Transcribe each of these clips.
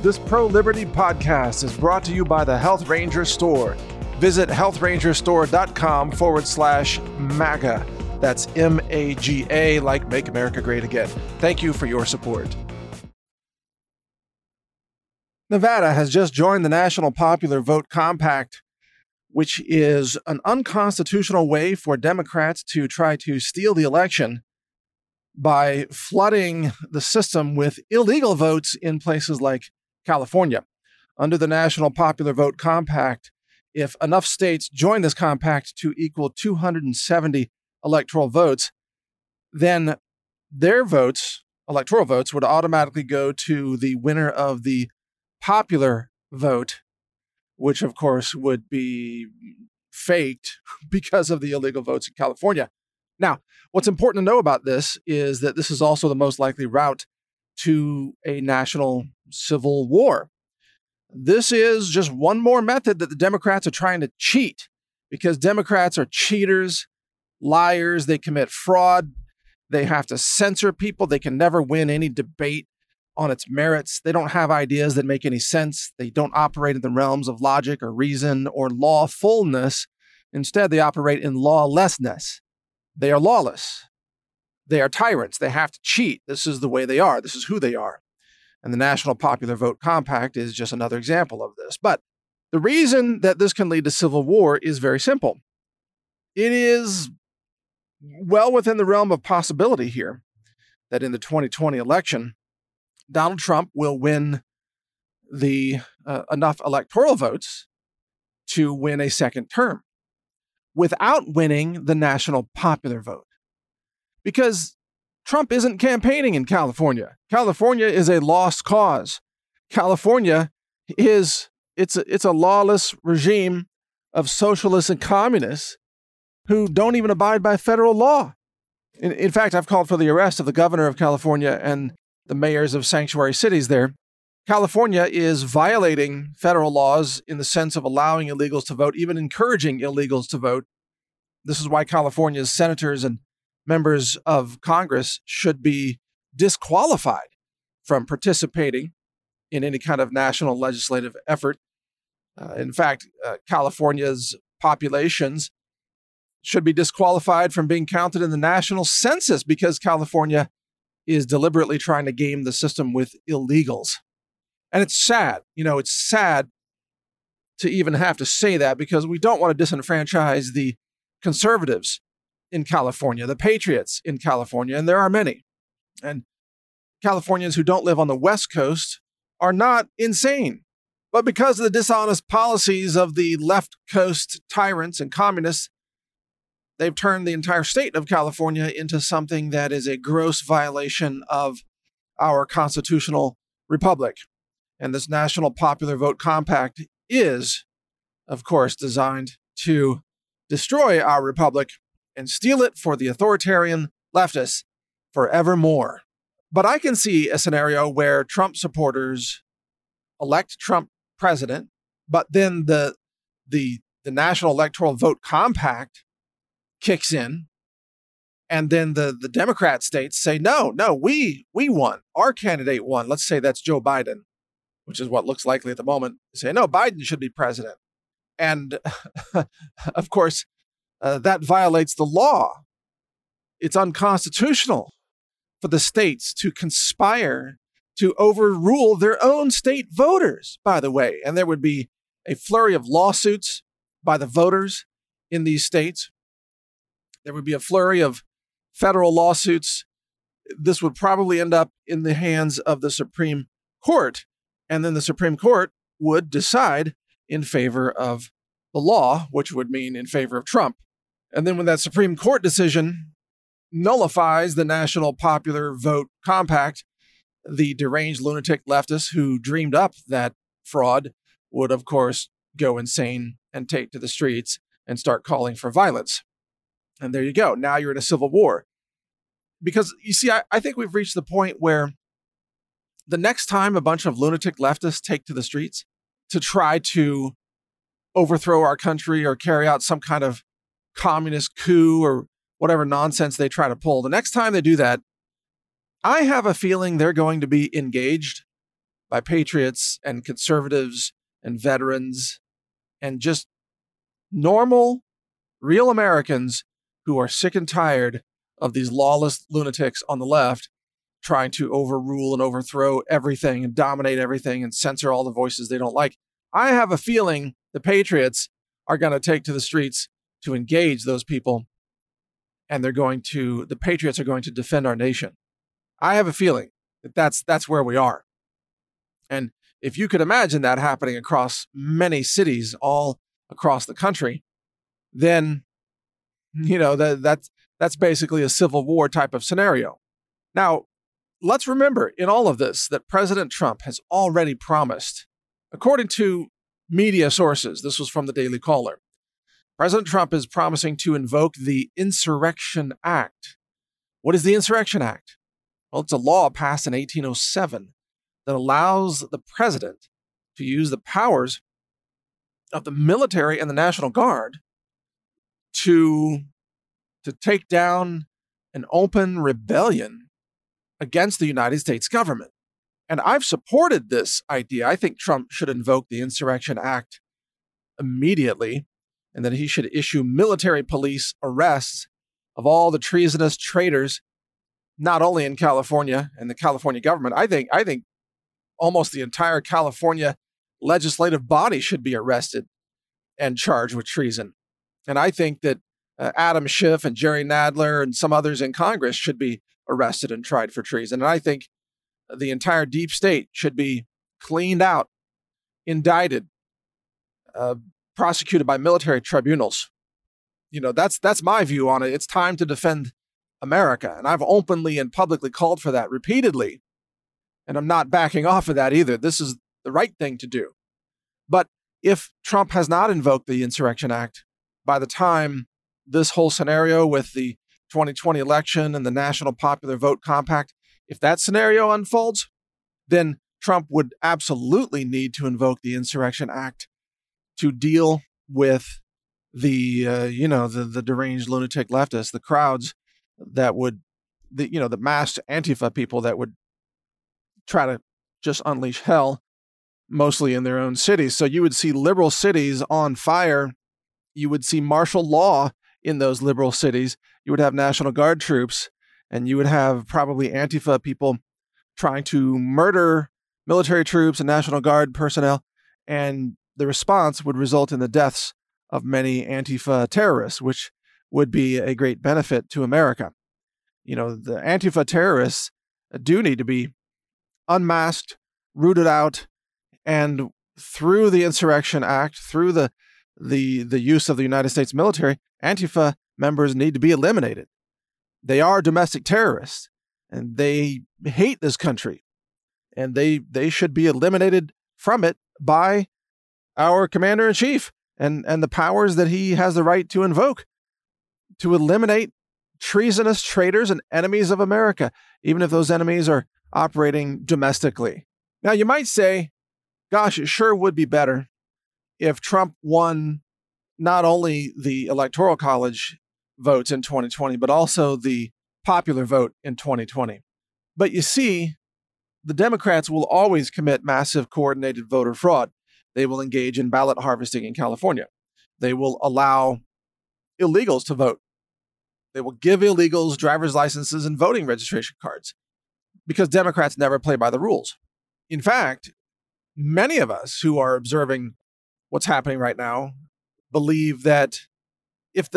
This pro-liberty podcast is brought to you by the Health Ranger Store. Visit healthrangerstore.com/MAGA. That's MAGA, like Make America Great Again. Thank you for your support. Nevada has just joined the National Popular Vote Compact, which is an unconstitutional way for Democrats to try to steal the election by flooding the system with illegal votes in places like California. Under the National Popular Vote Compact, if enough states join this compact to equal 270 electoral votes, then their votes, electoral votes, would automatically go to the winner of the popular vote, which of course would be faked because of the illegal votes in California. Now, what's important to know about this is that this is also the most likely route to a national civil war. This is just one more method that the Democrats are trying to cheat, because Democrats are cheaters, liars, they commit fraud, they have to censor people, they can never win any debate on its merits, they don't have ideas that make any sense, they don't operate in the realms of logic or reason or lawfulness. Instead, they operate in lawlessness. They are lawless. They are tyrants. They have to cheat. This is the way they are. This is who they are. And the National Popular Vote Compact is just another example of this. But the reason that this can lead to civil war is very simple. It is well within the realm of possibility here that in the 2020 election, Donald Trump will win the enough electoral votes to win a second term without winning the national popular vote. Because Trump isn't campaigning in California. California is a lost cause. California it's a lawless regime of socialists and communists who don't even abide by federal law. In fact, I've called for the arrest of the governor of California and the mayors of sanctuary cities there. California is violating federal laws in the sense of allowing illegals to vote, even encouraging illegals to vote. This is why California's senators and members of Congress should be disqualified from participating in any kind of national legislative effort. In fact, California's populations should be disqualified from being counted in the national census because California is deliberately trying to game the system with illegals. And it's sad. It's sad to even have to say that, because we don't want to disenfranchise the conservatives in California, the patriots in California, and there are many. And Californians who don't live on the West Coast are not insane. But because of the dishonest policies of the left coast tyrants and communists, they've turned the entire state of California into something that is a gross violation of our constitutional republic. And this National Popular Vote Compact is, of course, designed to destroy our republic and steal it for the authoritarian leftists forevermore. But I can see a scenario where Trump supporters elect Trump president, but then the National Electoral Vote Compact kicks in, and then the Democrat states say, no, we won. Our candidate won. Let's say that's Joe Biden, which is what looks likely at the moment. They say, no, Biden should be president. And of course, that violates the law. It's unconstitutional for the states to conspire to overrule their own state voters, by the way. And there would be a flurry of lawsuits by the voters in these states. There would be a flurry of federal lawsuits. This would probably end up in the hands of the Supreme Court. And then the Supreme Court would decide in favor of the law, which would mean in favor of Trump. And then when that Supreme Court decision nullifies the National Popular Vote Compact, the deranged lunatic leftists who dreamed up that fraud would, of course, go insane and take to the streets and start calling for violence. And there you go. Now you're in a civil war. Because, you see, I think we've reached the point where the next time a bunch of lunatic leftists take to the streets to try to overthrow our country or carry out some kind of communist coup or whatever nonsense they try to pull, the next time they do that, I have a feeling they're going to be engaged by patriots and conservatives and veterans and just normal, real Americans who are sick and tired of these lawless lunatics on the left trying to overrule and overthrow everything and dominate everything and censor all the voices they don't like. I have a feeling the patriots are going to take to the streets to engage those people, and the patriots are going to defend our nation. I have a feeling that that's where we are. And if you could imagine that happening across many cities all across the country, then that's basically a civil war type of scenario. Now, let's remember in all of this that President Trump has already promised, according to media sources, this was from the Daily Caller, President Trump is promising to invoke the Insurrection Act. What is the Insurrection Act? Well, it's a law passed in 1807 that allows the president to use the powers of the military and the National Guard to take down an open rebellion against the United States government. And I've supported this idea. I think Trump should invoke the Insurrection Act immediately, and that he should issue military police arrests of all the treasonous traitors, not only in California and the California government. I think almost the entire California legislative body should be arrested and charged with treason. And I think that Adam Schiff and Jerry Nadler and some others in Congress should be arrested and tried for treason. And I think the entire deep state should be cleaned out, indicted, prosecuted by military tribunals. That's my view on it. It's time to defend America. And I've openly and publicly called for that repeatedly. And I'm not backing off of that either. This is the right thing to do. But if Trump has not invoked the Insurrection Act, by the time this whole scenario with the 2020 election and the National Popular Vote Compact, if that scenario unfolds, then Trump would absolutely need to invoke the Insurrection Act to deal with the deranged lunatic leftists, the crowds that would, the masked Antifa people that would try to just unleash hell, mostly in their own cities. So you would see liberal cities on fire. You would see martial law in those liberal cities. You would have National Guard troops, and you would have probably Antifa people trying to murder military troops and National Guard personnel. And the response would result in the deaths of many Antifa terrorists, which would be a great benefit to America. The Antifa terrorists do need to be unmasked, rooted out, and through the Insurrection Act, through the use of the United States military, Antifa members need to be eliminated. They are domestic terrorists, and they hate this country, and they should be eliminated from it by our commander-in-chief and the powers that he has the right to invoke to eliminate treasonous traitors and enemies of America, even if those enemies are operating domestically. Now, you might say, gosh, it sure would be better if Trump won not only the Electoral College votes in 2020, but also the popular vote in 2020. But you see, the Democrats will always commit massive coordinated voter fraud. They will engage in ballot harvesting in California. They will allow illegals to vote. They will give illegals driver's licenses and voting registration cards because Democrats never play by the rules. In fact, many of us who are observing what's happening right now believe that if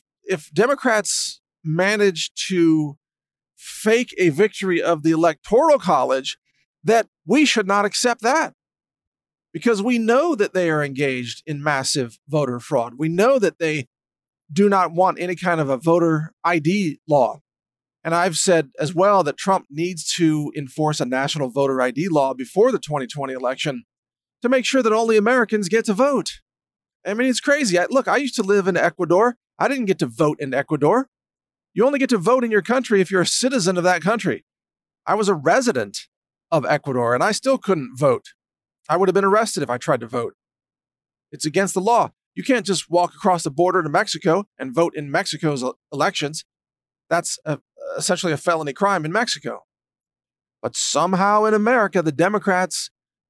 Democrats manage to fake a victory of the Electoral College, that we should not accept that, because we know that they are engaged in massive voter fraud. We know that they do not want any kind of a voter ID law. And I've said as well that Trump needs to enforce a national voter ID law before the 2020 election to make sure that only Americans get to vote. I mean, it's crazy. I used to live in Ecuador. I didn't get to vote in Ecuador. You only get to vote in your country if you're a citizen of that country. I was a resident of Ecuador, and I still couldn't vote. I would have been arrested if I tried to vote. It's against the law. You can't just walk across the border to Mexico and vote in Mexico's elections. That's essentially a felony crime in Mexico. But somehow in America, the Democrats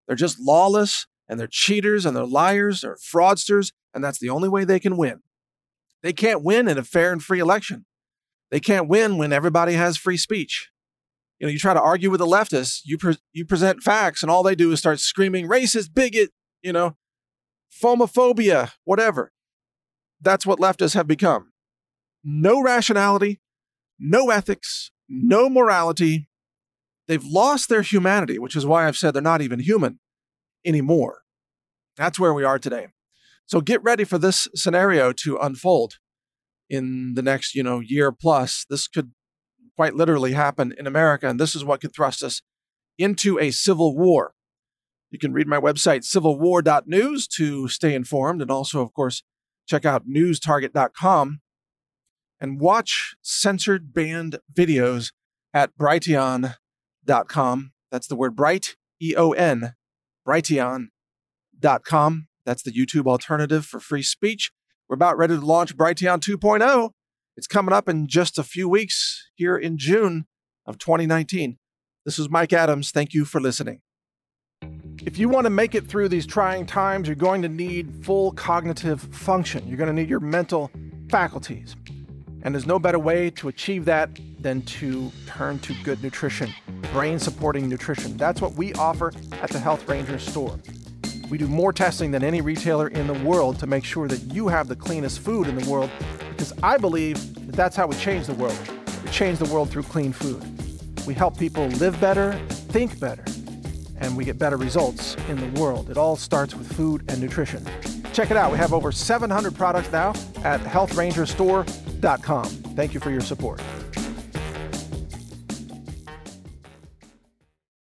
They're just lawless, and they're cheaters, and they're liars, they're fraudsters, and that's the only way they can win. They can't win in a fair and free election. They can't win when everybody has free speech. You try to argue with the leftists, you present facts, and all they do is start screaming, racist, bigot, phomophobia, whatever. That's what leftists have become. No rationality, no ethics, no morality. They've lost their humanity, which is why I've said they're not even human anymore. That's where we are today. So get ready for this scenario to unfold in the next, year plus. This could quite literally happen in America, and this is what could thrust us into a civil war. You can read my website, civilwar.news, to stay informed, and also, of course, check out newstarget.com and watch censored banned videos at Brighteon.com. That's the word bright, E-O-N, Brighteon.com. That's the YouTube alternative for free speech. We're about ready to launch Brighteon 2.0. It's coming up in just a few weeks here in June of 2019. This is Mike Adams. Thank you for listening. If you want to make it through these trying times, you're going to need full cognitive function. You're going to need your mental faculties. And there's no better way to achieve that than to turn to good nutrition, brain-supporting nutrition. That's what we offer at the Health Ranger store. We do more testing than any retailer in the world to make sure that you have the cleanest food in the world, because I believe that that's how we change the world. We change the world through clean food. We help people live better, think better, and we get better results in the world. It all starts with food and nutrition. Check it out. We have over 700 products now at healthrangerstore.com. Thank you for your support.